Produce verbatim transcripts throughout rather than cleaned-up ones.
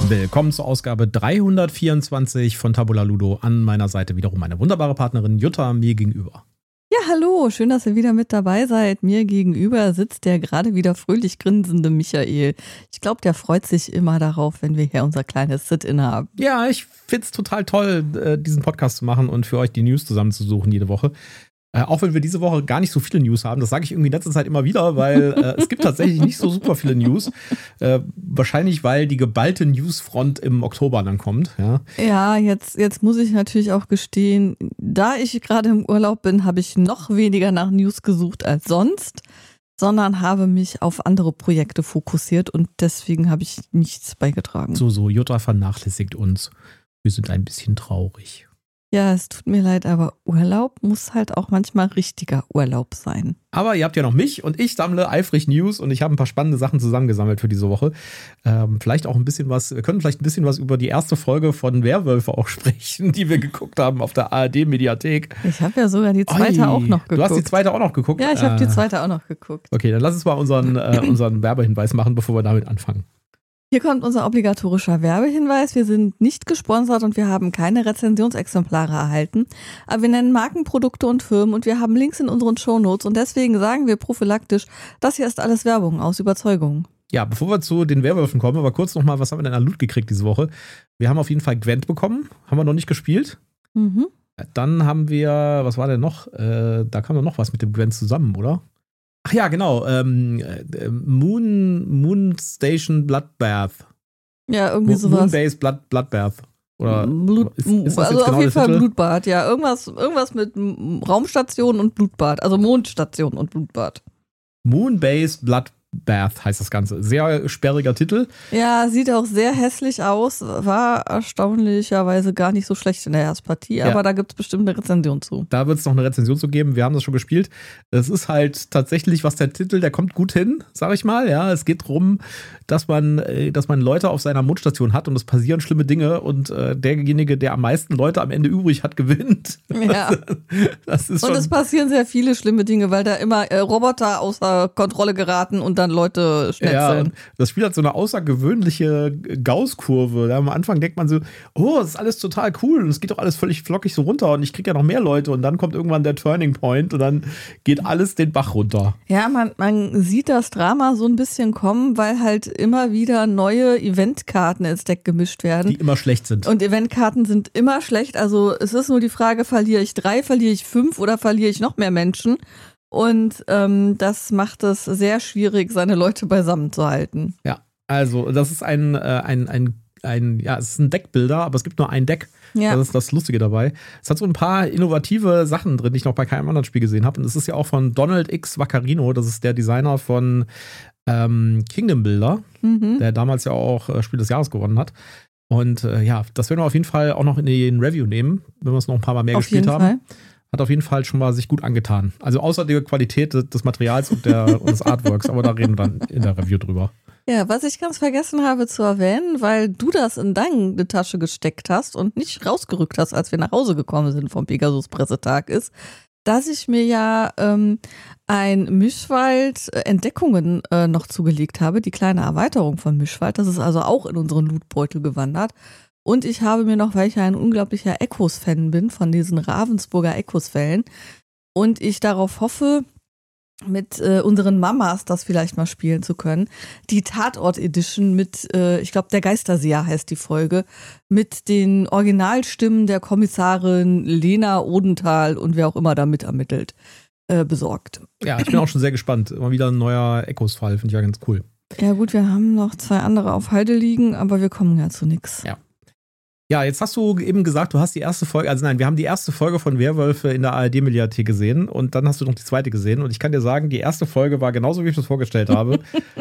Willkommen zur Ausgabe dreihundertvierundzwanzig von Tabula Ludo. An meiner Seite wiederum meine wunderbare Partnerin Jutta mir gegenüber. Ja, hallo, schön, dass ihr wieder mit dabei seid. Mir gegenüber sitzt der gerade wieder fröhlich grinsende Michael. Ich glaube, der freut sich immer darauf, wenn wir hier unser kleines Sit-In haben. Ja, ich find's total toll, diesen Podcast zu machen und für euch die News zusammenzusuchen jede Woche. Äh, auch wenn wir diese Woche gar nicht so viele News haben, das sage ich irgendwie in letzter Zeit immer wieder, weil äh, es gibt tatsächlich nicht so super viele News. Äh, wahrscheinlich, weil die geballte Newsfront im Oktober dann kommt. Ja, ja jetzt, jetzt muss ich natürlich auch gestehen, da ich gerade im Urlaub bin, habe ich noch weniger nach News gesucht als sonst, sondern habe mich auf andere Projekte fokussiert und deswegen habe ich nichts beigetragen. So, so, Jutta vernachlässigt uns. Wir sind ein bisschen traurig. Ja, es tut mir leid, aber Urlaub muss halt auch manchmal richtiger Urlaub sein. Aber ihr habt ja noch mich und ich sammle eifrig News und ich habe ein paar spannende Sachen zusammengesammelt für diese Woche. Ähm, vielleicht auch ein bisschen was, wir können vielleicht ein bisschen was über die erste Folge von Werwölfe auch sprechen, die wir geguckt haben auf der A R D-Mediathek. Ich habe ja sogar die zweite Oi, auch noch geguckt. Du hast die zweite auch noch geguckt? Ja, ich habe äh, die zweite auch noch geguckt. Okay, dann lass uns mal unseren, äh, unseren Werbehinweis machen, bevor wir damit anfangen. Hier kommt unser obligatorischer Werbehinweis. Wir sind nicht gesponsert und wir haben keine Rezensionsexemplare erhalten. Aber wir nennen Markenprodukte und Firmen und wir haben Links in unseren Shownotes und deswegen sagen wir prophylaktisch, das hier ist alles Werbung aus Überzeugung. Ja, bevor wir zu den Werwölfen kommen, aber kurz nochmal, was haben wir denn an Loot gekriegt diese Woche? Wir haben auf jeden Fall Gwent bekommen, haben wir noch nicht gespielt. Mhm. Dann haben wir, was war denn noch? Äh, da kam doch noch was mit dem Gwent zusammen, oder? Ach ja, genau. Ähm, äh, Moon, Moon Station Bloodbath. Ja, irgendwie Mo- sowas. Moonbase Blood, Bloodbath. Oder Blut, ist, ist das also jetzt genau auf jeden Fall Titel? Blutbad, ja. Irgendwas, irgendwas mit Raumstation und Blutbad. Also Mondstation und Blutbad. Moonbase Bloodbath heißt das Ganze. Sehr sperriger Titel. Ja, sieht auch sehr hässlich aus. War erstaunlicherweise gar nicht so schlecht in der Erstpartie, Ja. aber da gibt es bestimmt eine Rezension zu. Da wird es noch eine Rezension zu geben. Wir haben das schon gespielt. Es ist halt tatsächlich, was der Titel, der kommt gut hin, sag ich mal. Ja, es geht darum, dass man, äh, dass man Leute auf seiner Mondstation hat und es passieren schlimme Dinge und äh, derjenige, der am meisten Leute am Ende übrig hat, gewinnt. Ja. Das ist Und schon es passieren sehr viele schlimme Dinge, weil da immer äh, Roboter außer Kontrolle geraten und dann Leute Ja, schnetzeln. und das Spiel hat so eine außergewöhnliche Gauss-Kurve. Am Anfang denkt man so, oh, das ist alles total cool und es geht doch alles völlig flockig so runter und ich kriege ja noch mehr Leute und dann kommt irgendwann der Turning Point und dann geht alles den Bach runter. Ja, man, man sieht das Drama so ein bisschen kommen, weil halt immer wieder neue Eventkarten ins Deck gemischt werden. Die immer schlecht sind. Und Eventkarten sind immer schlecht. Also es ist nur die Frage, verliere ich drei, verliere ich fünf oder verliere ich noch mehr Menschen? Und ähm, das macht es sehr schwierig, seine Leute beisammen zu halten. Ja, also das ist ein, äh, ein, ein, ein, ja, es ist ein Deckbilder, aber es gibt nur ein Deck. Ja. Das ist das Lustige dabei. Es hat so ein paar innovative Sachen drin, die ich noch bei keinem anderen Spiel gesehen habe. Und es ist ja auch von Donald X. Vaccarino, das ist der Designer von ähm, Kingdom Builder, Mhm. der damals ja auch äh, Spiel des Jahres gewonnen hat. Und äh, ja, das werden wir auf jeden Fall auch noch in den Review nehmen, wenn wir es noch ein paar Mal mehr Auf gespielt jeden haben. Fall. Hat auf jeden Fall schon mal sich gut angetan. Also außer der Qualität des, des Materials und, der, und des Artworks, aber da reden wir dann in der Review drüber. Ja, was ich ganz vergessen habe zu erwähnen, weil du das in deine Tasche gesteckt hast und nicht rausgerückt hast, als wir nach Hause gekommen sind vom Pegasus-Pressetag, ist, dass ich mir ja ähm, ein Mischwald äh, Entdeckungen äh, noch zugelegt habe, die kleine Erweiterung von Mischwald. Das ist also auch in unseren Lootbeutel gewandert. Und ich habe mir noch, weil ich ja ein unglaublicher Echos-Fan bin, von diesen Ravensburger Echos-Fällen, und ich darauf hoffe, mit äh, unseren Mamas das vielleicht mal spielen zu können, die Tatort-Edition mit, äh, ich glaube, der Geisterseher heißt die Folge, mit den Originalstimmen der Kommissarin Lena Odenthal und wer auch immer da mitermittelt, äh, besorgt. Ja, ich bin auch schon sehr gespannt. Immer wieder ein neuer Echos-Fall, finde ich ja ganz cool. Ja gut, wir haben noch zwei andere auf Halde liegen, aber wir kommen ja zu nix. Ja. Ja, jetzt hast du eben gesagt, du hast die erste Folge, also nein, wir haben die erste Folge von Werwölfe in der A R D-Mediathek gesehen und dann hast du noch die zweite gesehen und ich kann dir sagen, die erste Folge war genauso, wie ich das vorgestellt habe.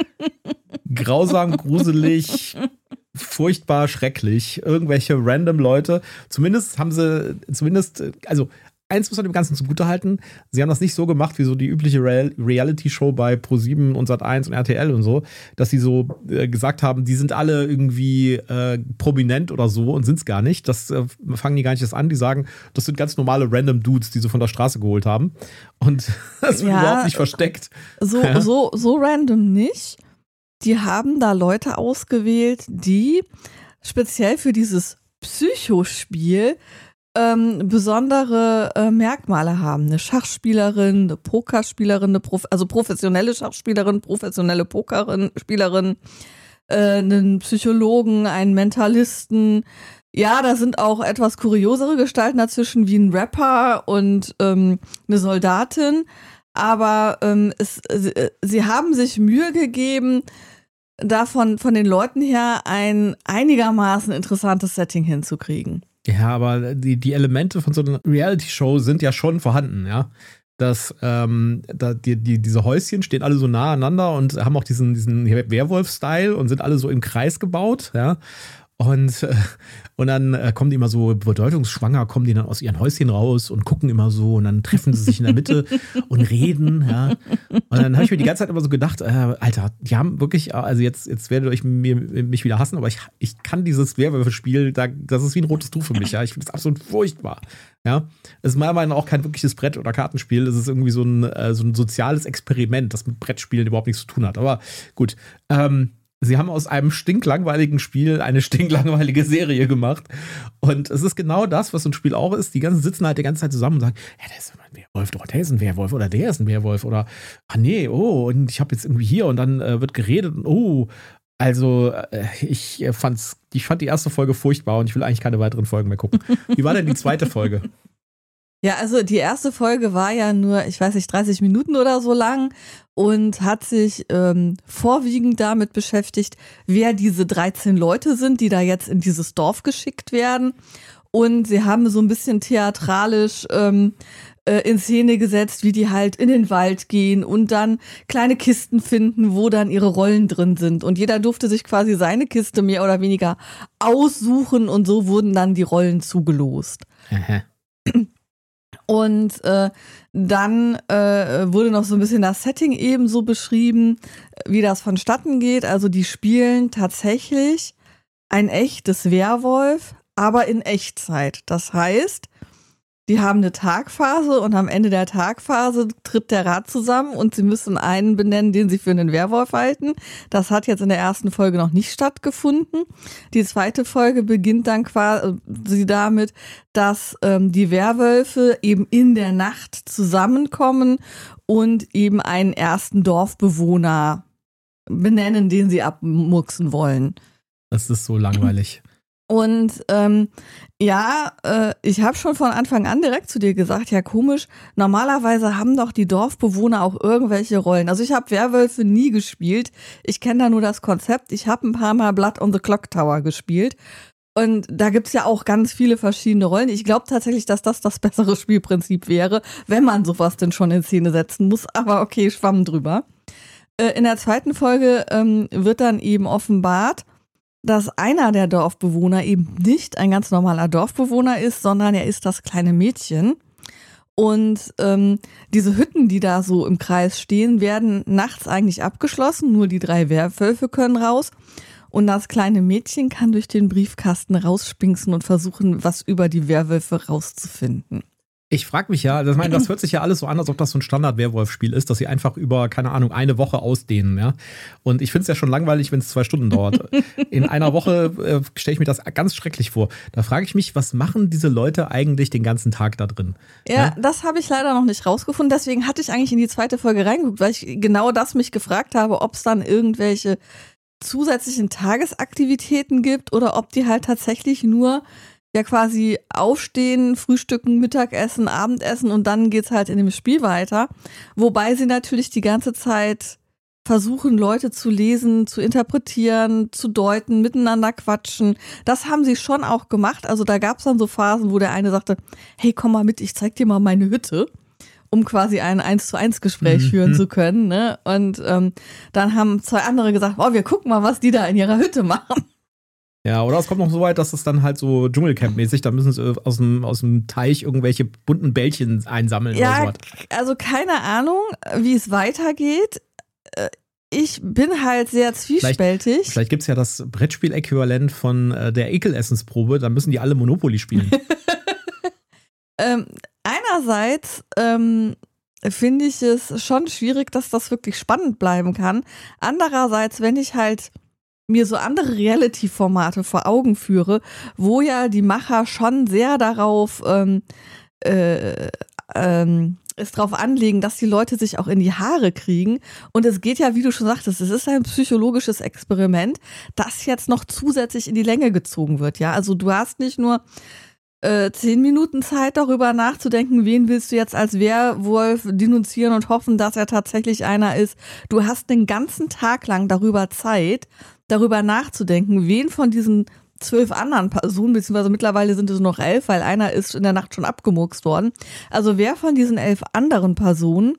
Grausam, gruselig, furchtbar, schrecklich. Irgendwelche random Leute, zumindest haben sie, zumindest, also eins muss man dem Ganzen zugutehalten, sie haben das nicht so gemacht wie so die übliche Real- Reality-Show bei ProSieben und Sat eins und R T L und so, dass sie so äh, gesagt haben, die sind alle irgendwie äh, prominent oder so und sind es gar nicht. Das äh, fangen die gar nicht erst an. Die sagen, das sind ganz normale random Dudes, die sie von der Straße geholt haben. Und das wird Ja, überhaupt nicht versteckt. So, Ja. so, so random nicht. Die haben da Leute ausgewählt, die speziell für dieses Psychospiel ähm, besondere äh, Merkmale haben. Eine Schachspielerin, eine Pokerspielerin, eine Prof- also professionelle Schachspielerin, professionelle Pokerspielerin, äh, einen Psychologen, einen Mentalisten. Ja, da sind auch etwas kuriosere Gestalten dazwischen, wie ein Rapper und ähm, eine Soldatin. Aber ähm, es, äh, sie haben sich Mühe gegeben, davon von den Leuten her ein einigermaßen interessantes Setting hinzukriegen. Ja, aber die, die Elemente von so einer Reality-Show sind ja schon vorhanden, ja. Dass ähm, da die, die, diese Häuschen stehen alle so nah aneinander und haben auch diesen, diesen Werwolf-Style und sind alle so im Kreis gebaut, ja. Und, äh, und dann äh, kommen die immer so bedeutungsschwanger, kommen die dann aus ihren Häuschen raus und gucken immer so und dann treffen sie sich in der Mitte und reden, ja. Und dann habe ich mir die ganze Zeit immer so gedacht, äh, Alter, die haben wirklich, also jetzt, jetzt werdet ihr euch mir, mich wieder hassen, aber ich, ich kann dieses Werwölfe-Spiel, da, das ist wie ein rotes Tuch für mich, ja. Ich finde das absolut furchtbar, ja. Es ist meiner Meinung nach auch kein wirkliches Brett- oder Kartenspiel, es ist irgendwie so ein, äh, so ein soziales Experiment, das mit Brettspielen überhaupt nichts zu tun hat. Aber gut, ähm, sie haben aus einem stinklangweiligen Spiel eine stinklangweilige Serie gemacht. Und es ist genau das, was so ein Spiel auch ist. Die ganzen sitzen halt die ganze Zeit zusammen und sagen, ja, der ist ein Werwolf, oder der ist ein Werwolf, oder der ist ein Werwolf, oder, ah nee, oh, und ich habe jetzt irgendwie hier und dann äh, wird geredet und oh. Also, äh, ich äh, fand's, ich fand die erste Folge furchtbar und ich will eigentlich keine weiteren Folgen mehr gucken. Wie war denn die zweite Folge? Ja, also die erste Folge war ja nur, ich weiß nicht, dreißig Minuten oder so lang und hat sich ähm, vorwiegend damit beschäftigt, wer diese dreizehn Leute sind, die da jetzt in dieses Dorf geschickt werden. Und sie haben so ein bisschen theatralisch ähm, äh, in Szene gesetzt, wie die halt in den Wald gehen und dann kleine Kisten finden, wo dann ihre Rollen drin sind. Und jeder durfte sich quasi seine Kiste mehr oder weniger aussuchen und so wurden dann die Rollen zugelost. Und äh, dann äh, wurde noch so ein bisschen das Setting eben so beschrieben, wie das vonstatten geht. Also die spielen tatsächlich ein echtes Werwolf, aber in Echtzeit. Das heißt, die haben eine Tagphase und am Ende der Tagphase tritt der Rat zusammen und sie müssen einen benennen, den sie für einen Werwolf halten. Das hat jetzt in der ersten Folge noch nicht stattgefunden. Die zweite Folge beginnt dann quasi damit, dass ähm, die Werwölfe eben in der Nacht zusammenkommen und eben einen ersten Dorfbewohner benennen, den sie abmurksen wollen. Das ist so langweilig. Und ähm, ja, äh, ich habe schon von Anfang an direkt zu dir gesagt, ja komisch, normalerweise haben doch die Dorfbewohner auch irgendwelche Rollen. Also ich habe Werwölfe nie gespielt, ich kenne da nur das Konzept, ich habe ein paar Mal Blood on the Clock Tower gespielt und da gibt's ja auch ganz viele verschiedene Rollen. Ich glaube tatsächlich, dass das das bessere Spielprinzip wäre, wenn man sowas denn schon in Szene setzen muss, aber okay, schwamm drüber. Äh, in der zweiten Folge ähm, wird dann eben offenbart, dass einer der Dorfbewohner eben nicht ein ganz normaler Dorfbewohner ist, sondern er ist das kleine Mädchen. Und ähm, diese Hütten, die da so im Kreis stehen, werden nachts eigentlich abgeschlossen. Nur die drei Werwölfe können raus. Und das kleine Mädchen kann durch den Briefkasten rauspinksen und versuchen, was über die Werwölfe rauszufinden. Ich frage mich ja, das, meine, das hört sich ja alles so an, als ob das so ein Standard-Werwolf-Spiel ist, dass sie einfach über, keine Ahnung, eine Woche ausdehnen, ja. Und ich finde es ja schon langweilig, wenn es zwei Stunden dauert. In einer Woche äh, stelle ich mir das ganz schrecklich vor. Da frage ich mich, was machen diese Leute eigentlich den ganzen Tag da drin? Ja, ja? Das habe ich leider noch nicht rausgefunden. Deswegen hatte ich eigentlich in die zweite Folge reingeguckt, weil ich genau das mich gefragt habe, ob es dann irgendwelche zusätzlichen Tagesaktivitäten gibt oder ob die halt tatsächlich nur ja quasi aufstehen, frühstücken, Mittagessen, Abendessen und dann geht's halt in dem Spiel weiter. Wobei sie natürlich die ganze Zeit versuchen, Leute zu lesen, zu interpretieren, zu deuten, miteinander quatschen. Das haben sie schon auch gemacht. Also da gab's dann so Phasen, wo der eine sagte, hey, komm mal mit, ich zeig dir mal meine Hütte, um quasi ein eins zu eins Gespräch mhm. führen zu können. Ne? Und ähm, dann haben zwei andere gesagt, oh, wir gucken mal, was die da in ihrer Hütte machen. Ja, oder es kommt noch so weit, dass es dann halt so Dschungelcamp-mäßig, da müssen sie aus dem, aus dem Teich irgendwelche bunten Bällchen einsammeln ja, oder so. Also keine Ahnung, wie es weitergeht. Ich bin halt sehr zwiespältig. Vielleicht, vielleicht gibt es ja das Brettspiel-Äquivalent von äh, der Ekelessensprobe, da müssen die alle Monopoly spielen. ähm, einerseits ähm, finde ich es schon schwierig, dass das wirklich spannend bleiben kann. Andererseits, wenn ich halt mir so andere Reality-Formate vor Augen führe, wo ja die Macher schon sehr darauf ähm, äh, ähm, es darauf anlegen, dass die Leute sich auch in die Haare kriegen. Und es geht ja, wie du schon sagtest, es ist ein psychologisches Experiment, das jetzt noch zusätzlich in die Länge gezogen wird. Ja, also du hast nicht nur äh, zehn Minuten Zeit, darüber nachzudenken, wen willst du jetzt als Werwolf denunzieren und hoffen, dass er tatsächlich einer ist. Du hast den ganzen Tag lang darüber Zeit, darüber nachzudenken, wen von diesen zwölf anderen Personen, beziehungsweise mittlerweile sind es noch elf, weil einer ist in der Nacht schon abgemurkst worden. Also wer von diesen elf anderen Personen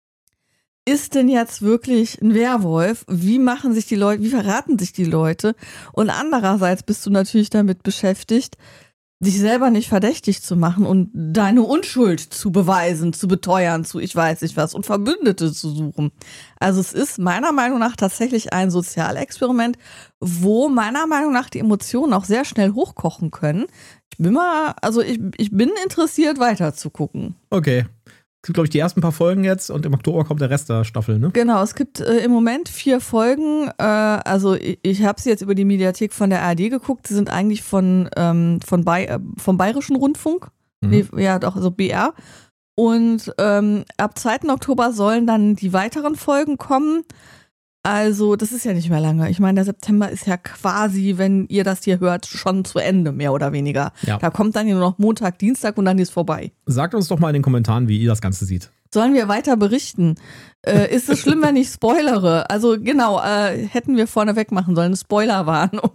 ist denn jetzt wirklich ein Werwolf? Wie machen sich die Leute, wie verraten sich die Leute? Und andererseits bist du natürlich damit beschäftigt, dich selber nicht verdächtig zu machen und deine Unschuld zu beweisen, zu beteuern, zu ich weiß nicht was und Verbündete zu suchen. Also es ist meiner Meinung nach tatsächlich ein Sozialexperiment, wo meiner Meinung nach die Emotionen auch sehr schnell hochkochen können. Ich bin mal, also ich, ich bin interessiert, weiter zu gucken. Okay. Es gibt, glaube ich, die ersten paar Folgen jetzt und im Oktober kommt der Rest der Staffel, ne? Genau, es gibt äh, im Moment vier Folgen. Äh, also ich, ich habe sie jetzt über die Mediathek von der A R D geguckt. Sie sind eigentlich von, ähm, von Bay- äh, vom Bayerischen Rundfunk. Mhm. Nee, ja, doch, also B R. Und ähm, ab zweiten Oktober sollen dann die weiteren Folgen kommen. Also das ist ja nicht mehr lange. Ich meine, der September ist ja quasi, wenn ihr das hier hört, schon zu Ende, mehr oder weniger. Ja. Da kommt dann hier nur noch Montag, Dienstag und dann ist vorbei. Sagt uns doch mal in den Kommentaren, wie ihr das Ganze seht. Sollen wir weiter berichten? Äh, ist es schlimm, wenn ich spoilere? Also genau, äh, hätten wir vorneweg machen sollen, eine Spoilerwarnung.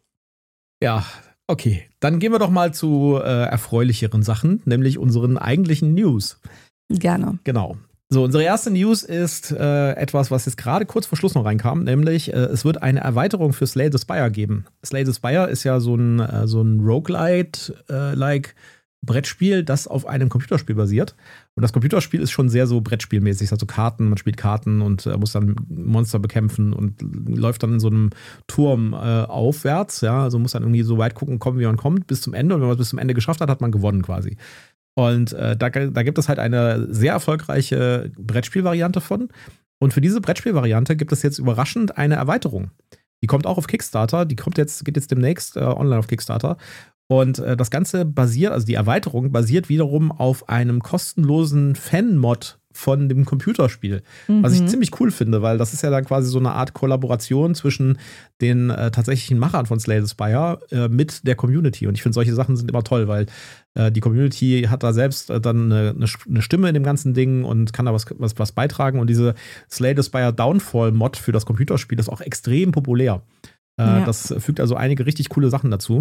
Ja, okay. Dann gehen wir doch mal zu äh, erfreulicheren Sachen, nämlich unseren eigentlichen News. Gerne. Genau. So, unsere erste News ist äh, etwas, was jetzt gerade kurz vor Schluss noch reinkam, nämlich äh, es wird eine Erweiterung für Slay the Spire geben. Slay the Spire ist ja so ein, äh, so ein Roguelite-like Brettspiel, das auf einem Computerspiel basiert. Und das Computerspiel ist schon sehr so Brettspielmäßig. Es hat so Karten, man spielt Karten und äh, muss dann Monster bekämpfen und läuft dann in so einem Turm äh, aufwärts. Ja, also muss dann irgendwie so weit gucken, kommen wie man kommt, bis zum Ende. Und wenn man es bis zum Ende geschafft hat, hat man gewonnen quasi. Und äh, da, da gibt es halt eine sehr erfolgreiche Brettspielvariante von. Und für diese Brettspielvariante gibt es jetzt überraschend eine Erweiterung. Die kommt auch auf Kickstarter. Die kommt jetzt, geht jetzt demnächst äh, online auf Kickstarter. Und äh, das Ganze basiert, also die Erweiterung basiert wiederum auf einem kostenlosen Fan-Mod von dem Computerspiel. Mhm. Was ich ziemlich cool finde, weil das ist ja dann quasi so eine Art Kollaboration zwischen den äh, tatsächlichen Machern von Slay the Spire äh, mit der Community. Und ich finde, solche Sachen sind immer toll, weil äh, die Community hat da selbst äh, dann eine, eine Stimme in dem ganzen Ding und kann da was, was, was beitragen. Und diese Slay the Spire Downfall-Mod für das Computerspiel ist auch extrem populär. Äh, ja. Das fügt also einige richtig coole Sachen dazu.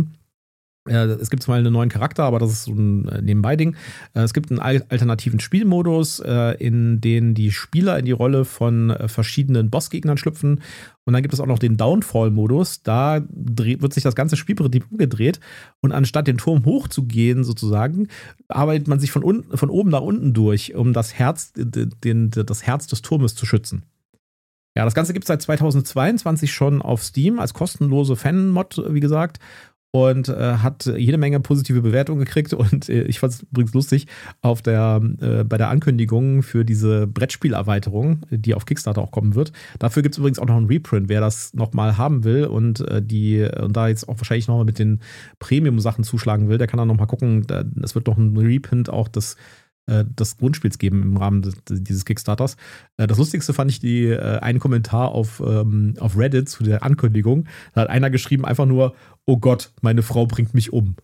Es gibt zwar einen neuen Charakter, aber das ist so ein Nebenbei-Ding. Es gibt einen alternativen Spielmodus, in den die Spieler in die Rolle von verschiedenen Bossgegnern schlüpfen. Und dann gibt es auch noch den Downfall-Modus. Da wird sich das ganze Spielprinzip umgedreht. Und anstatt den Turm hochzugehen, sozusagen, arbeitet man sich von, unten, von oben nach unten durch, um das Herz, den, das Herz des Turmes zu schützen. Ja, das Ganze gibt es seit zweitausendzweiundzwanzig schon auf Steam als kostenlose Fan-Mod, wie gesagt. Und äh, hat jede Menge positive Bewertungen gekriegt. Und äh, ich fand es übrigens lustig, auf der, äh, bei der Ankündigung für diese Brettspielerweiterung, die auf Kickstarter auch kommen wird. Dafür gibt es übrigens auch noch einen Reprint, wer das nochmal haben will und, äh, die, und da jetzt auch wahrscheinlich nochmal mit den Premium-Sachen zuschlagen will, der kann dann nochmal gucken. Es wird noch ein Reprint auch des des Grundspiels geben im Rahmen des, dieses Kickstarters. Das Lustigste fand ich die äh, einen Kommentar auf, ähm, auf Reddit zu der Ankündigung. Da hat einer geschrieben einfach nur, oh Gott, meine Frau bringt mich um.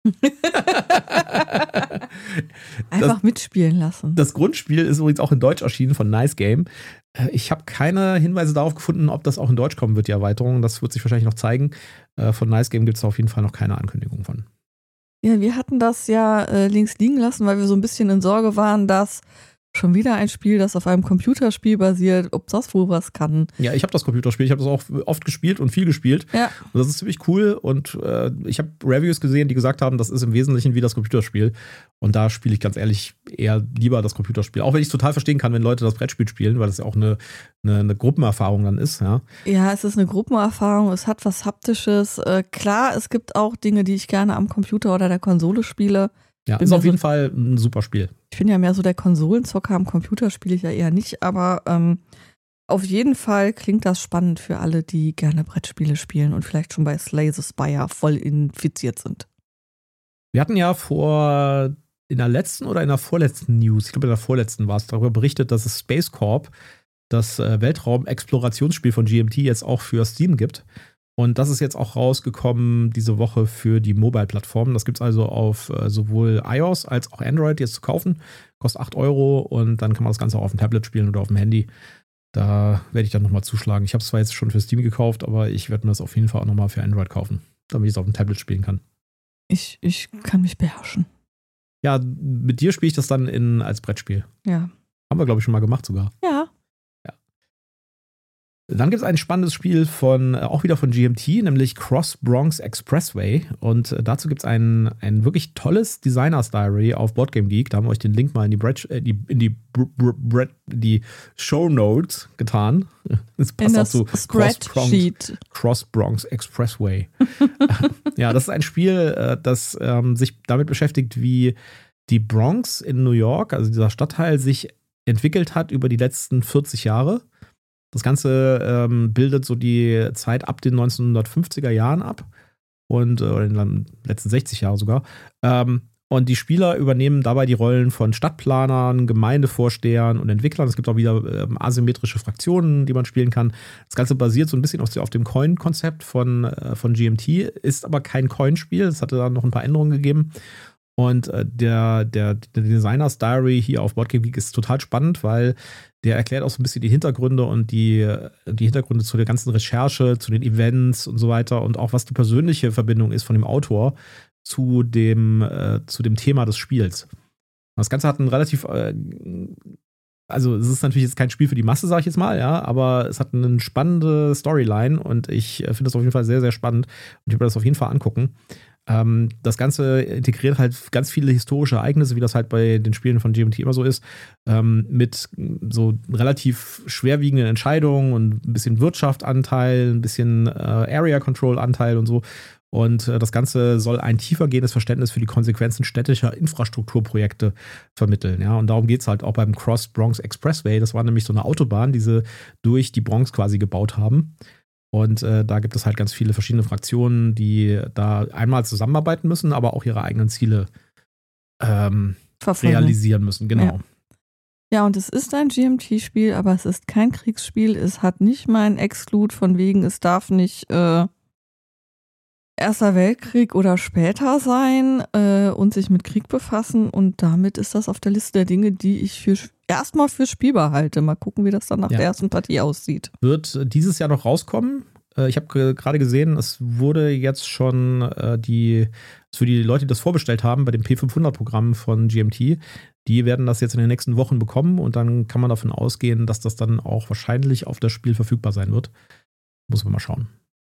Einfach das, mitspielen lassen. Das Grundspiel ist übrigens auch in Deutsch erschienen von Nice Game. Ich habe keine Hinweise darauf gefunden, ob das auch in Deutsch kommen wird, die Erweiterung. Das wird sich wahrscheinlich noch zeigen. Von Nice Game gibt es auf jeden Fall noch keine Ankündigung von. Ja, wir hatten das ja äh, links liegen lassen, weil wir so ein bisschen in Sorge waren, dass schon wieder ein Spiel, das auf einem Computerspiel basiert, ob das wohl was kann. Ja, ich habe das Computerspiel, ich habe das auch oft gespielt und viel gespielt. Ja. Und das ist ziemlich cool und äh, ich habe Reviews gesehen, die gesagt haben, das ist im Wesentlichen wie das Computerspiel. Und da spiele ich ganz ehrlich eher lieber das Computerspiel. Auch wenn ich es total verstehen kann, wenn Leute das Brettspiel spielen, weil das ja auch eine, eine, eine Gruppenerfahrung dann ist. Ja. ja, es ist eine Gruppenerfahrung, es hat was Haptisches. Äh, klar, es gibt auch Dinge, die ich gerne am Computer oder der Konsole spiele. Ja, ist auf jeden so, Fall ein super Spiel. Ich bin ja mehr so der Konsolenzocker, am Computer spiele ich ja eher nicht, aber ähm, Auf jeden Fall klingt das spannend für alle, die gerne Brettspiele spielen und vielleicht schon bei Slay the Spire voll infiziert sind. Wir hatten ja vor, in der letzten oder in der vorletzten News, ich glaube in der vorletzten war es, darüber berichtet, dass es Space Corp, das äh, Weltraum-Explorationsspiel von G M T, jetzt auch für Steam gibt. Und das ist jetzt auch rausgekommen diese Woche für die Mobile-Plattformen. Das gibt es also auf äh, sowohl iOS als auch Android jetzt zu kaufen. Kostet acht Euro und dann kann man das Ganze auch auf dem Tablet spielen oder auf dem Handy. Da werde ich dann nochmal zuschlagen. Ich habe es zwar jetzt schon für Steam gekauft, aber ich werde mir das auf jeden Fall auch nochmal für Android kaufen, damit ich es auf dem Tablet spielen kann. Ich, ich kann mich beherrschen. Ja, mit dir spiele ich das dann in, als Brettspiel. Ja. Haben wir, glaube ich, schon mal gemacht sogar. Ja. Dann gibt es ein spannendes Spiel von, äh, auch wieder von G M T, nämlich Cross Bronx Expressway. Und äh, dazu gibt es ein, ein wirklich tolles Designers Diary auf Boardgame Geek. Da haben wir euch den Link mal in die, Brett, äh, die, in die, Br Br Br die Show Notes getan. Das passt in auch zu Cross Bronx, Cross Bronx Expressway. Ja, das ist ein Spiel, äh, das ähm, sich damit beschäftigt, wie die Bronx in New York, also dieser Stadtteil, sich entwickelt hat über die letzten vierzig Jahre. Das Ganze ähm, bildet so die Zeit ab den neunzehnhundertfünfziger Jahren ab und äh, oder in den letzten sechzig Jahren sogar. Ähm, und die Spieler übernehmen dabei die Rollen von Stadtplanern, Gemeindevorstehern und Entwicklern. Es gibt auch wieder ähm, asymmetrische Fraktionen, die man spielen kann. Das Ganze basiert so ein bisschen auf, auf dem Coin-Konzept von, äh, von G M T, ist aber kein Coin-Spiel. Es hatte da noch ein paar Änderungen gegeben. Und äh, der, der, der Designers Diary hier auf Boardgame Geek ist total spannend, weil der erklärt auch so ein bisschen die Hintergründe und die, die Hintergründe zu der ganzen Recherche, zu den Events und so weiter und auch was die persönliche Verbindung ist von dem Autor zu dem, äh, zu dem Thema des Spiels. Das Ganze hat einen relativ, äh, also es ist natürlich jetzt kein Spiel für die Masse, sag ich jetzt mal, ja, aber es hat eine spannende Storyline und ich finde das auf jeden Fall sehr, sehr spannend und ich werde das auf jeden Fall angucken. Ähm, das Ganze integriert halt ganz viele historische Ereignisse, wie das halt bei den Spielen von G M T immer so ist, ähm, mit so relativ schwerwiegenden Entscheidungen und ein bisschen Wirtschaftsanteil, ein bisschen äh, Area-Control-Anteil und so. Und äh, das Ganze soll ein tiefergehendes Verständnis für die Konsequenzen städtischer Infrastrukturprojekte vermitteln. Ja? Und darum geht es halt auch beim Cross Bronx Expressway. Das war nämlich so eine Autobahn, die sie durch die Bronx quasi gebaut haben. Und äh, da gibt es halt ganz viele verschiedene Fraktionen, die da einmal zusammenarbeiten müssen, aber auch ihre eigenen Ziele ähm, realisieren müssen. Genau. Ja. ja, und es ist ein G M T-Spiel, aber es ist kein Kriegsspiel. Es hat nicht mal ein Exclude von wegen, es darf nicht äh, Erster Weltkrieg oder später sein äh, und sich mit Krieg befassen. Und damit ist das auf der Liste der Dinge, die ich für erstmal für spielbar halte. Mal gucken, wie das dann nach ja. der ersten Partie aussieht. Wird dieses Jahr noch rauskommen. Äh, ich habe ge- gerade gesehen, es wurde jetzt schon äh, die, für die Leute, die das vorbestellt haben, bei dem P fünfhundert-Programm von G M T, die werden das jetzt in den nächsten Wochen bekommen und dann kann man davon ausgehen, dass das dann auch wahrscheinlich auf das Spiel verfügbar sein wird. Muss man mal schauen.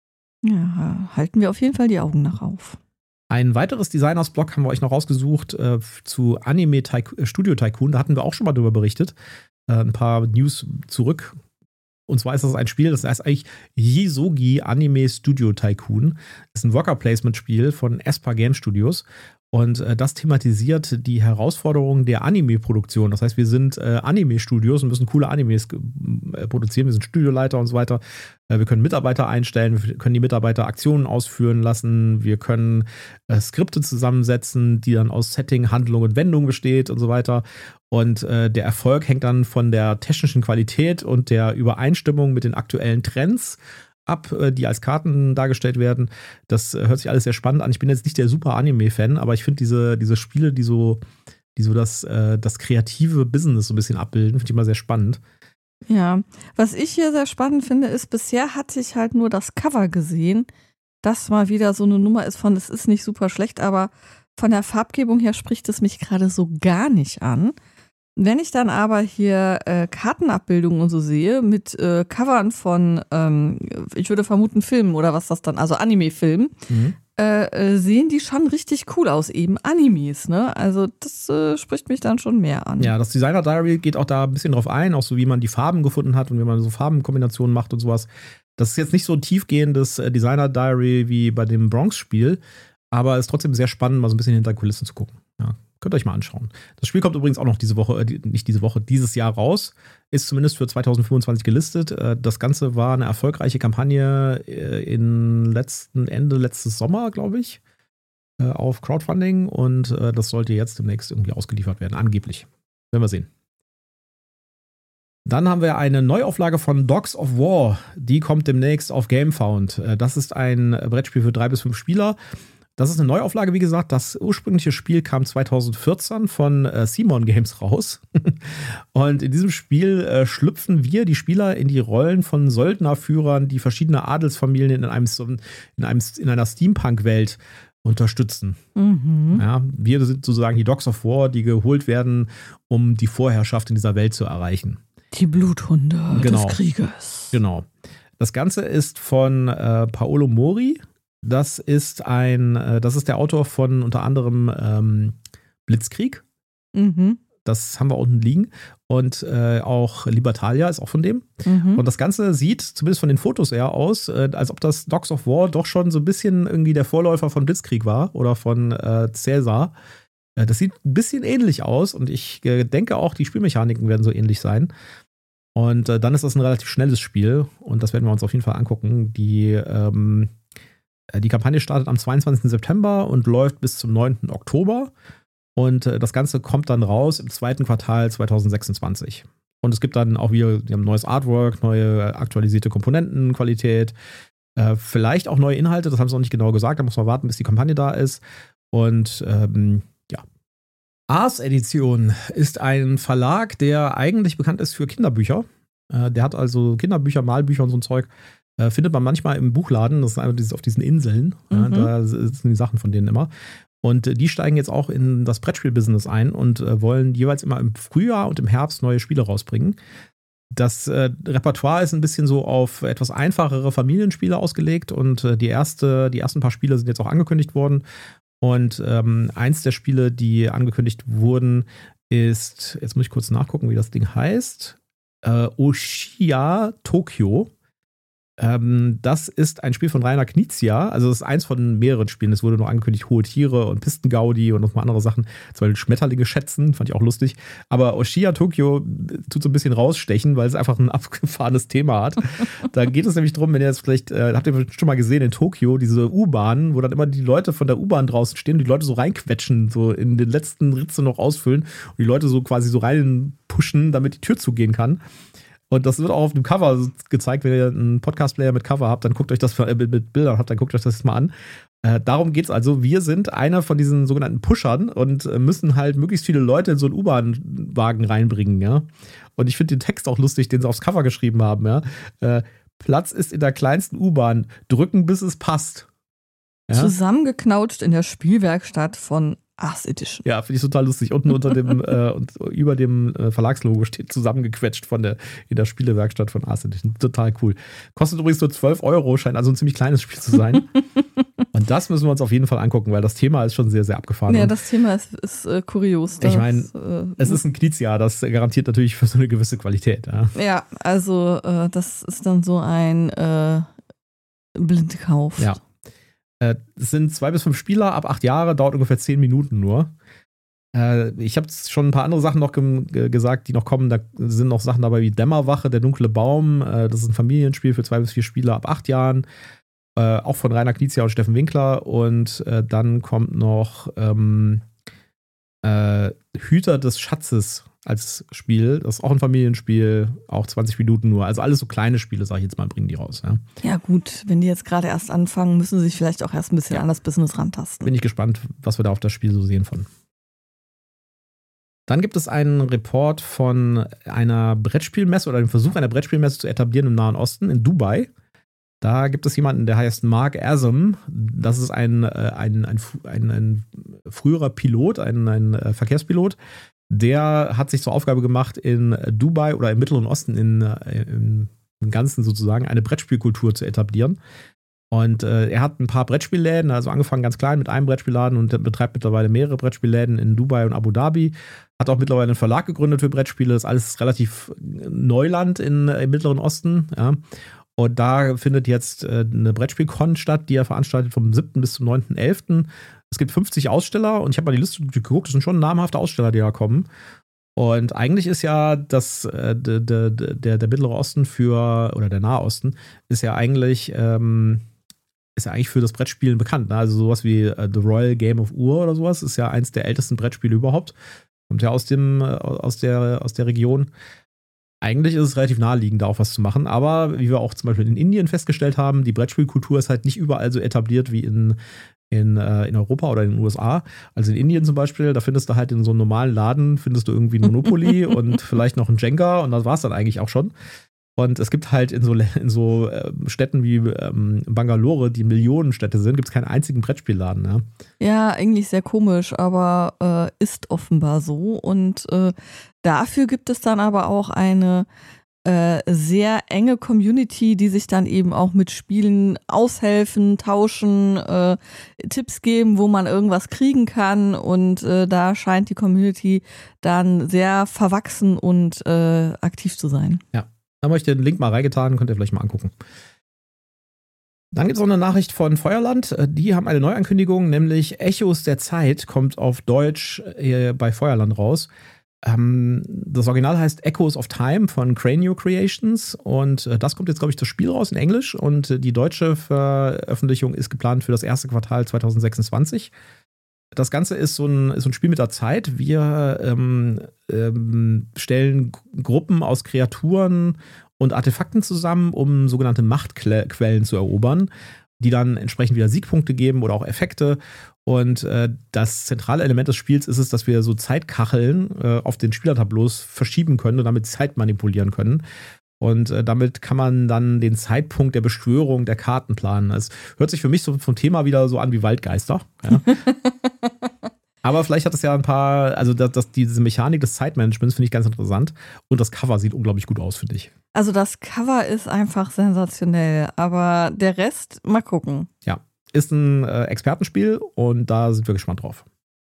Ja, halten wir auf jeden Fall die Augen nach auf. Ein weiteres Designers-Blog haben wir euch noch rausgesucht äh, zu Anime Tyco- Studio Tycoon. Da hatten wir auch schon mal drüber berichtet. Äh, ein paar News zurück. Und zwar ist das ein Spiel, das heißt eigentlich Yisogi Anime Studio Tycoon. Das ist ein Worker-Placement-Spiel von Espa Game Studios. Und äh, das thematisiert die Herausforderungen der Anime-Produktion. Das heißt, wir sind äh, Anime-Studios und müssen coole Animes äh, produzieren. Wir sind Studioleiter und so weiter. Äh, wir können Mitarbeiter einstellen, wir können die Mitarbeiter Aktionen ausführen lassen. Wir können äh, Skripte zusammensetzen, die dann aus Setting, Handlung und Wendung besteht und so weiter. Und äh, der Erfolg hängt dann von der technischen Qualität und der Übereinstimmung mit den aktuellen Trends ab, die als Karten dargestellt werden. Das hört sich alles sehr spannend an. Ich bin jetzt nicht der super Anime-Fan, aber ich finde diese, diese Spiele, die so, die so das, das kreative Business so ein bisschen abbilden, finde ich immer sehr spannend. Ja, was ich hier sehr spannend finde, ist, bisher hatte ich halt nur das Cover gesehen, das mal wieder so eine Nummer ist von, es ist nicht super schlecht, aber von der Farbgebung her spricht es mich gerade so gar nicht an. Wenn ich dann aber hier äh, Kartenabbildungen und so sehe, mit äh, Covern von, ähm, ich würde vermuten, Filmen oder was das dann, also Anime-Filmen, mhm. äh, äh, sehen die schon richtig cool aus, eben Animes, ne? Also das äh, spricht mich dann schon mehr an. Ja, das Designer Diary geht auch da ein bisschen drauf ein, auch so wie man die Farben gefunden hat und wie man so Farbenkombinationen macht und sowas. Das ist jetzt nicht so ein tiefgehendes äh, Designer Diary wie bei dem Bronx-Spiel, aber ist trotzdem sehr spannend, mal so ein bisschen hinter Kulissen zu gucken. Ja. Könnt ihr euch mal anschauen. Das Spiel kommt übrigens auch noch diese Woche, äh, nicht diese Woche, dieses Jahr raus. Ist zumindest für zwanzig fünfundzwanzig gelistet. Äh, das Ganze war eine erfolgreiche Kampagne äh, in letzten Ende letztes Sommer, glaube ich, äh, auf Crowdfunding. Und äh, das sollte jetzt demnächst irgendwie ausgeliefert werden, angeblich. Werden wir sehen. Dann haben wir eine Neuauflage von Dogs of War. Die kommt demnächst auf GameFound. Äh, das ist ein Brettspiel für drei bis fünf Spieler. Das ist eine Neuauflage, wie gesagt. Das ursprüngliche Spiel kam zwanzig vierzehn von äh, Simon Games raus. Und in diesem Spiel äh, schlüpfen wir, die Spieler, in die Rollen von Söldnerführern, die verschiedene Adelsfamilien in, einem, in, einem, in einer Steampunk-Welt unterstützen. Mhm. Ja, wir sind sozusagen die Dogs of War, die geholt werden, um die Vorherrschaft in dieser Welt zu erreichen. Die Bluthunde genau. des Krieges. Genau. Das Ganze ist von äh, Paolo Mori. Das ist ein, äh, das ist der Autor von unter anderem ähm, Blitzkrieg. Mhm. Das haben wir unten liegen. Und äh, auch Libertalia ist auch von dem. Mhm. Und das Ganze sieht, zumindest von den Fotos eher aus, äh, als ob das Dogs of War doch schon so ein bisschen irgendwie der Vorläufer von Blitzkrieg war oder von äh, Caesar. Äh, das sieht ein bisschen ähnlich aus und ich äh, denke auch, die Spielmechaniken werden so ähnlich sein. Und äh, dann ist das ein relativ schnelles Spiel und das werden wir uns auf jeden Fall angucken. Die, ähm, die Kampagne startet am zweiundzwanzigsten September und läuft bis zum neunten Oktober. Und äh, das Ganze kommt dann raus im zweiten Quartal zwanzig sechsundzwanzig. Und es gibt dann auch wieder wir haben neues Artwork, neue aktualisierte Komponentenqualität, äh, vielleicht auch neue Inhalte, das haben sie noch nicht genau gesagt, da muss man warten, bis die Kampagne da ist. Und ähm, ja. Ars Edition ist ein Verlag, der eigentlich bekannt ist für Kinderbücher. Äh, der hat also Kinderbücher, Malbücher und so ein Zeug. Äh, findet man manchmal im Buchladen, das ist einfach dieses, auf diesen Inseln. Mhm. Ja, da sind die Sachen von denen immer. Und äh, die steigen jetzt auch in das Brettspiel-Business ein und äh, wollen jeweils immer im Frühjahr und im Herbst neue Spiele rausbringen. Das äh, Repertoire ist ein bisschen so auf etwas einfachere Familienspiele ausgelegt und äh, die, erste, die ersten paar Spiele sind jetzt auch angekündigt worden. Und ähm, eins der Spiele, die angekündigt wurden, ist, jetzt muss ich kurz nachgucken, wie das Ding heißt, äh, Oshia Tokyo. Ähm, das ist ein Spiel von Rainer Knizia, also das ist eins von mehreren Spielen. Es wurde noch angekündigt, Hohe Tiere und Pistengaudi und noch mal andere Sachen. Zum Beispiel Schmetterlinge schätzen, fand ich auch lustig. Aber Oshia Tokyo tut so ein bisschen rausstechen, weil es einfach ein abgefahrenes Thema hat. Da geht es nämlich drum, wenn ihr jetzt vielleicht, äh, habt ihr schon mal gesehen in Tokio, diese U-Bahnen, wo dann immer die Leute von der U-Bahn draußen stehen und die Leute so reinquetschen, so in den letzten Ritze noch ausfüllen und die Leute so quasi so rein pushen, damit die Tür zugehen kann. Und das wird auch auf dem Cover gezeigt, wenn ihr einen Podcast-Player mit Cover habt, dann guckt euch das äh, mit Bildern habt, dann guckt euch das mal an. Äh, darum geht's also. Wir sind einer von diesen sogenannten Pushern und äh, müssen halt möglichst viele Leute in so einen U-Bahn-Wagen reinbringen, ja. Und ich finde den Text auch lustig, den sie aufs Cover geschrieben haben, ja. Äh, Platz ist in der kleinsten U-Bahn. Drücken, bis es passt. Ja? Zusammengeknautscht in der Spielwerkstatt von Ars Edition. Ja, finde ich total lustig. Unten unter dem äh, und über dem äh, Verlagslogo steht zusammengequetscht von der, in der Spielewerkstatt von Ars Edition. Total cool. Kostet übrigens nur zwölf Euro, scheint also ein ziemlich kleines Spiel zu sein. Und das müssen wir uns auf jeden Fall angucken, weil das Thema ist schon sehr, sehr abgefahren. Ja, das Thema ist, ist äh, kurios. Ich meine, äh, es ist ein Knizia, das garantiert natürlich für so eine gewisse Qualität. Ja, ja also äh, das ist dann so ein äh, Blindkauf. Ja. Es sind zwei bis fünf Spieler ab acht Jahre, dauert ungefähr zehn Minuten nur. Äh, ich habe schon ein paar andere Sachen noch ge- gesagt, die noch kommen. Da sind noch Sachen dabei wie Dämmerwache, der dunkle Baum. Äh, das ist ein Familienspiel für zwei bis vier Spieler ab acht Jahren. Äh, auch von Rainer Knizia und Steffen Winkler. Und äh, dann kommt noch ähm, äh, Hüter des Schatzes als Spiel. Das ist auch ein Familienspiel, auch zwanzig Minuten nur. Also alles so kleine Spiele, sag ich jetzt mal, bringen die raus. Ja, ja gut, wenn die jetzt gerade erst anfangen, müssen sie sich vielleicht auch erst ein bisschen ja. an das Business rantasten. Bin ich gespannt, was wir da auf das Spiel so sehen von. Dann gibt es einen Report von einer Brettspielmesse oder dem Versuch einer Brettspielmesse zu etablieren im Nahen Osten, in Dubai. Da gibt es jemanden, der heißt Mark Asam. Das ist ein, ein, ein, ein, ein früherer Pilot, ein, ein Verkehrspilot. Der hat sich zur Aufgabe gemacht, in Dubai oder im Mittleren Osten in, in, im Ganzen sozusagen eine Brettspielkultur zu etablieren. Und äh, er hat ein paar Brettspielläden, also angefangen ganz klein mit einem Brettspielladen und betreibt mittlerweile mehrere Brettspielläden in Dubai und Abu Dhabi. Hat auch mittlerweile einen Verlag gegründet für Brettspiele. Das ist alles relativ Neuland in, im Mittleren Osten. Ja. Und da findet jetzt äh, eine Brettspiel-Con statt, die er veranstaltet vom siebten bis zum neunten elften Es gibt fünfzig Aussteller und ich habe mal die Liste geguckt, das sind schon namhafte Aussteller, die da kommen. Und eigentlich ist ja das, äh, der, der, der, der Mittlere Osten für, oder der Nahe Osten, ist ja eigentlich, ähm, ist ja eigentlich für das Brettspielen bekannt. Ne? Also sowas wie äh, The Royal Game of Ur oder sowas ist ja eins der ältesten Brettspiele überhaupt. Kommt ja aus dem, aus der, aus der Region. Eigentlich ist es relativ naheliegend, da auch was zu machen. Aber wie wir auch zum Beispiel in Indien festgestellt haben, die Brettspielkultur ist halt nicht überall so etabliert wie in, in, äh, in Europa oder in den U S A. Also in Indien zum Beispiel, da findest du halt in so einem normalen Laden, findest du irgendwie ein Monopoly und vielleicht noch ein Jenga und das war es dann eigentlich auch schon. Und es gibt halt in so, in so äh, Städten wie ähm, Bangalore, die Millionenstädte sind, gibt es keinen einzigen Brettspielladen. Ja, ja eigentlich sehr komisch, aber äh, ist offenbar so. Und äh, dafür gibt es dann aber auch eine äh, sehr enge Community, die sich dann eben auch mit Spielen aushelfen, tauschen, äh, Tipps geben, wo man irgendwas kriegen kann. Und äh, da scheint die Community dann sehr verwachsen und äh, aktiv zu sein. Ja. Da habe ich den Link mal reingetan, könnt ihr vielleicht mal angucken. Dann gibt es noch eine Nachricht von Feuerland. Die haben eine Neuankündigung, nämlich Echos der Zeit kommt auf Deutsch bei Feuerland raus. Ähm, das Original heißt Echoes of Time von Cranio Creations und das kommt jetzt, glaube ich, das Spiel raus in Englisch und die deutsche Veröffentlichung ist geplant für das erste Quartal zwanzig sechsundzwanzig. Das Ganze ist so ein, ist so ein Spiel mit der Zeit. Wir ähm, ähm, stellen Gruppen aus Kreaturen und Artefakten zusammen, um sogenannte Machtquellen zu erobern, die dann entsprechend wieder Siegpunkte geben oder auch Effekte. Und äh, das zentrale Element des Spiels ist es, dass wir so Zeitkacheln äh, auf den Spielertableaus verschieben können und damit Zeit manipulieren können. Und äh, damit kann man dann den Zeitpunkt der Beschwörung der Karten planen. Es hört sich für mich so vom Thema wieder so an wie Waldgeister. Ja. Aber vielleicht hat es ja ein paar, also das, das, diese Mechanik des Zeitmanagements finde ich ganz interessant. Und das Cover sieht unglaublich gut aus, finde ich. Also das Cover ist einfach sensationell, aber der Rest, mal gucken. Ja, ist ein äh, Expertenspiel und da sind wir gespannt drauf.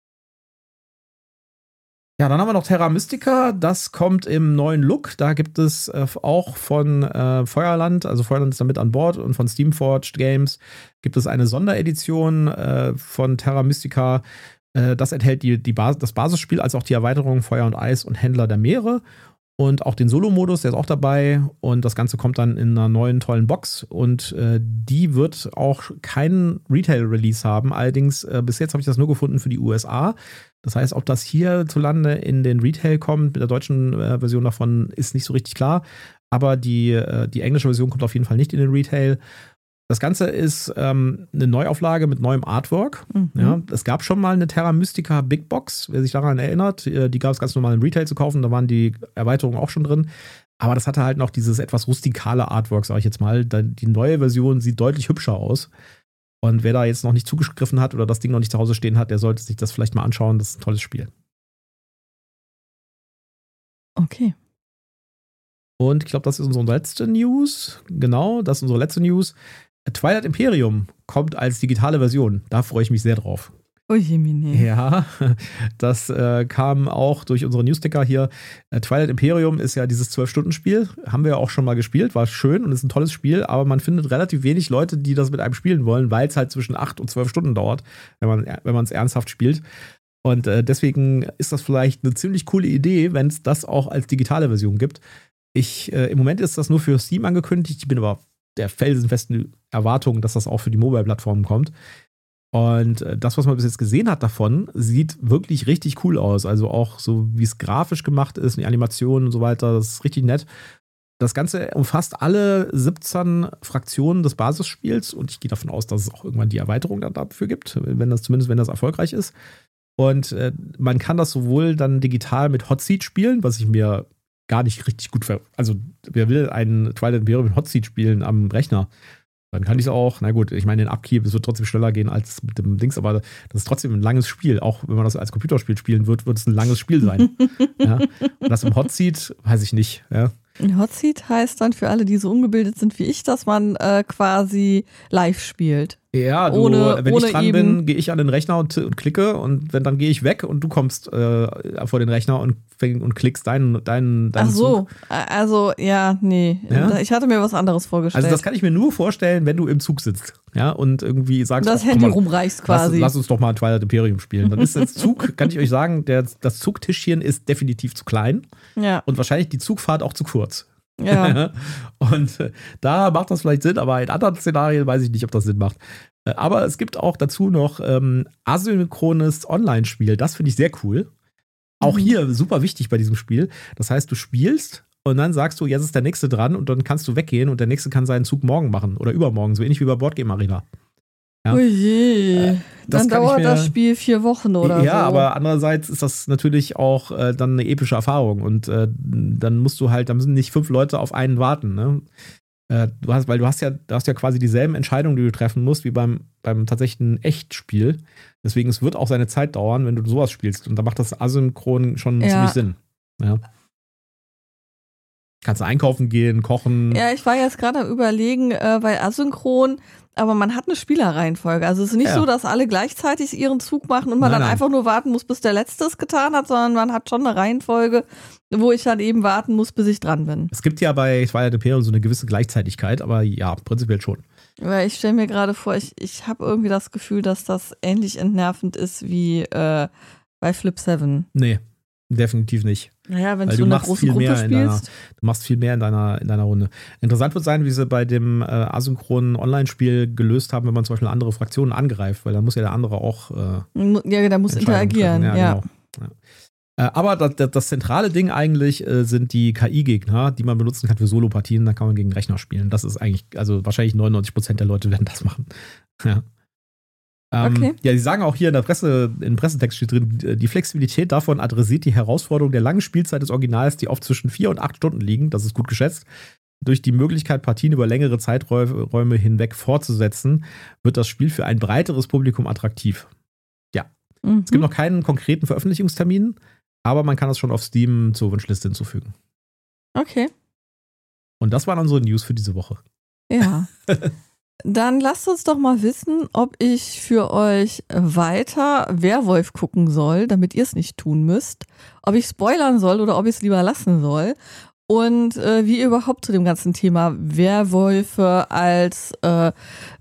Ja, dann haben wir noch Terra Mystica, das kommt im neuen Look. Da gibt es äh, auch von äh, Feuerland, also Feuerland ist da mit an Bord und von Steamforged Games gibt es eine Sonderedition äh, von Terra Mystica. Äh, das enthält die, die Bas- das Basisspiel, als auch die Erweiterung Feuer und Eis und Händler der Meere. Und auch den Solo-Modus, der ist auch dabei. Und das Ganze kommt dann in einer neuen, tollen Box. Und äh, die wird auch keinen Retail-Release haben. Allerdings, äh, bis jetzt habe ich das nur gefunden für die U S A. Das heißt, ob das hierzulande in den Retail kommt, mit der deutschen äh, Version davon, ist nicht so richtig klar. Aber die, äh, die englische Version kommt auf jeden Fall nicht in den Retail. Das Ganze ist ähm, eine Neuauflage mit neuem Artwork. Mhm. Ja, es gab schon mal eine Terra Mystica Big Box, wer sich daran erinnert. Die gab es ganz normal im Retail zu kaufen, da waren die Erweiterungen auch schon drin. Aber das hatte halt noch dieses etwas rustikale Artwork, sage ich jetzt mal. Die neue Version sieht deutlich hübscher aus. Und wer da jetzt noch nicht zugegriffen hat oder das Ding noch nicht zu Hause stehen hat, der sollte sich das vielleicht mal anschauen. Das ist ein tolles Spiel. Okay. Und ich glaube, das ist unsere letzte News. Genau, das ist unsere letzte News. Twilight Imperium kommt als digitale Version. Da freue ich mich sehr drauf. Ujimine. Ja, das äh, kam auch durch unsere Newsticker hier. Äh, Twilight Imperium ist ja dieses zwölf-Stunden-Spiel. Haben wir ja auch schon mal gespielt. War schön und ist ein tolles Spiel. Aber man findet relativ wenig Leute, die das mit einem spielen wollen, weil es halt zwischen acht und zwölf Stunden dauert, wenn man wenn man es ernsthaft spielt. Und äh, deswegen ist das vielleicht eine ziemlich coole Idee, wenn es das auch als digitale Version gibt. Ich, äh, im Moment ist das nur für Steam angekündigt. Ich bin aber der felsenfesten Erwartung, dass das auch für die Mobile-Plattformen kommt. Und das, was man bis jetzt gesehen hat davon, sieht wirklich richtig cool aus. Also auch so, wie es grafisch gemacht ist, die Animationen und so weiter, das ist richtig nett. Das Ganze umfasst alle siebzehn Fraktionen des Basisspiels und ich gehe davon aus, dass es auch irgendwann die Erweiterung dann dafür gibt, wenn das, zumindest wenn das erfolgreich ist. Und äh, man kann das sowohl dann digital mit Hot Seat spielen, was ich mir gar nicht richtig gut ver... Also, wer will einen Twilight Imperium mit Hot Seat spielen am Rechner? Dann kann ich es auch, na gut, ich meine, den Upkeep, es wird trotzdem schneller gehen als mit dem Dings, aber das ist trotzdem ein langes Spiel. Auch wenn man das als Computerspiel spielen wird, wird es ein langes Spiel sein. Ja? Und das im Hot Seat, weiß ich nicht. Ja? Ein Hot Seat heißt dann für alle, die so ungebildet sind wie ich, dass man äh, quasi live spielt. Ja, du, ohne, wenn ohne ich dran eben, bin, gehe ich an den Rechner und, und klicke und wenn dann gehe ich weg und du kommst äh, vor den Rechner und, und klickst deinen, deinen, deinen Ach so, Zug. also ja, nee. Ja? Ich hatte mir was anderes vorgestellt. Also das kann ich mir nur vorstellen, wenn du im Zug sitzt, ja, und irgendwie sagst, das ach, Handy komm mal, rumreichst quasi. Lass, lass uns doch mal Twilight Imperium spielen. Dann ist der Zug, kann ich euch sagen, der, das Zugtischchen ist definitiv zu klein Ja. und wahrscheinlich die Zugfahrt auch zu kurz. Ja. Und äh, da macht das vielleicht Sinn, aber in anderen Szenarien weiß ich nicht, ob das Sinn macht. Äh, aber es gibt auch dazu noch ähm, asynchrones Online-Spiel. Das finde ich sehr cool. Auch Mhm. hier super wichtig bei diesem Spiel. Das heißt, du spielst und dann sagst du, jetzt ist der Nächste dran und dann kannst du weggehen und der Nächste kann seinen Zug morgen machen oder übermorgen, so ähnlich wie bei Boardgame Arena. Ja. Oh je. das Dann kann ich dauert mir- das Spiel vier Wochen oder ja, so. aber andererseits ist das natürlich auch äh, dann eine epische Erfahrung und äh, dann musst du halt, da müssen nicht fünf Leute auf einen warten, ne? Äh, du hast, weil du hast ja, du hast ja quasi dieselben Entscheidungen, die du treffen musst, wie beim, beim tatsächlichen Echtspiel. Deswegen, es wird auch seine Zeit dauern, wenn du sowas spielst. Und da macht das Asynchron schon Ja. ziemlich Sinn. Ja. Kannst du einkaufen gehen, kochen. Ja, ich war jetzt gerade am Überlegen, äh, weil asynchron, aber man hat eine Spielerreihenfolge. Also es ist nicht Ja. so, dass alle gleichzeitig ihren Zug machen und man Nein, dann nein. einfach nur warten muss, bis der Letzte es getan hat, sondern man hat schon eine Reihenfolge, wo ich dann eben warten muss, bis ich dran bin. Es gibt ja bei Twilight Imperium so eine gewisse Gleichzeitigkeit, aber ja, prinzipiell schon. Weil ich stelle mir gerade vor, ich, ich habe irgendwie das Gefühl, dass das ähnlich entnervend ist wie äh, bei Flip sieben. Nee, definitiv nicht. Naja, wenn Weil du du eine machst große viel Gruppe mehr in deiner, spielst. du machst viel mehr in deiner, in deiner Runde. Interessant wird sein, wie sie bei dem äh, asynchronen Online-Spiel gelöst haben, wenn man zum Beispiel andere Fraktionen angreift, weil dann muss ja der andere auch äh, Ja, der muss Entscheidungen interagieren, treffen. ja. Genau. Ja. Äh, aber das, das, das zentrale Ding eigentlich äh, sind die K I-Gegner, die man benutzen kann für Solo-Partien, da kann man gegen Rechner spielen. Das ist eigentlich, also wahrscheinlich neunundneunzig Prozent der Leute werden das machen. Ja. Ähm, Okay. Ja, sie sagen auch hier in der Presse, im Pressetext steht drin, die Flexibilität davon adressiert die Herausforderung der langen Spielzeit des Originals, die oft zwischen vier und acht Stunden liegen, das ist gut geschätzt. Durch die Möglichkeit, Partien über längere Zeiträume hinweg fortzusetzen, wird das Spiel für ein breiteres Publikum attraktiv. Mhm. Es gibt noch keinen konkreten Veröffentlichungstermin, aber man kann das schon auf Steam zur Wunschliste hinzufügen. Okay, Und das waren unsere News für diese Woche. ja. Dann lasst uns doch mal wissen, ob ich für euch weiter Werwolf gucken soll, damit ihr es nicht tun müsst. Ob ich spoilern soll oder ob ich es lieber lassen soll. Und äh, wie ihr überhaupt zu dem ganzen Thema Werwölfe als äh,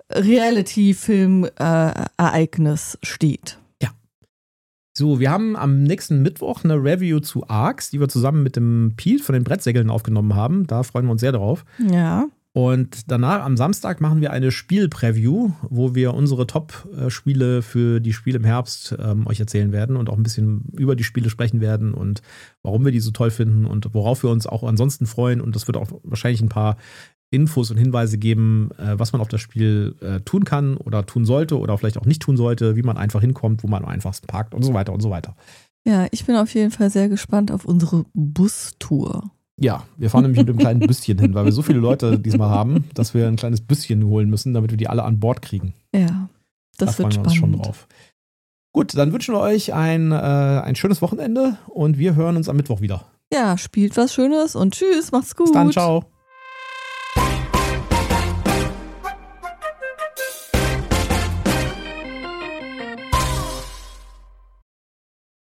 Reality-Film-Ereignis steht. So, wir haben am nächsten Mittwoch eine Review zu Arx, die wir zusammen mit dem Pete von den Brettsägeln aufgenommen haben. Da freuen wir uns sehr drauf. Ja. Und danach, am Samstag, machen wir eine Spiel-Preview, wo wir unsere Top-Spiele für die Spiele im Herbst ähm, euch erzählen werden und auch ein bisschen über die Spiele sprechen werden und warum wir die so toll finden und worauf wir uns auch ansonsten freuen. Und das wird auch wahrscheinlich ein paar Infos und Hinweise geben, äh, was man auf das Spiel äh, tun kann oder tun sollte oder vielleicht auch nicht tun sollte, wie man einfach hinkommt, wo man am einfachsten parkt und so weiter und so weiter. Ja, ich bin auf jeden Fall sehr gespannt auf unsere Bustour. Ja, wir fahren nämlich mit einem kleinen Büsschen hin, weil wir so viele Leute diesmal haben, dass wir ein kleines Büsschen holen müssen, damit wir die alle an Bord kriegen. Ja, das da wird freuen wir uns spannend. schon drauf. Gut, dann wünschen wir euch ein, äh, ein schönes Wochenende und wir hören uns am Mittwoch wieder. Ja, spielt was Schönes und tschüss, macht's gut. Bis dann, ciao.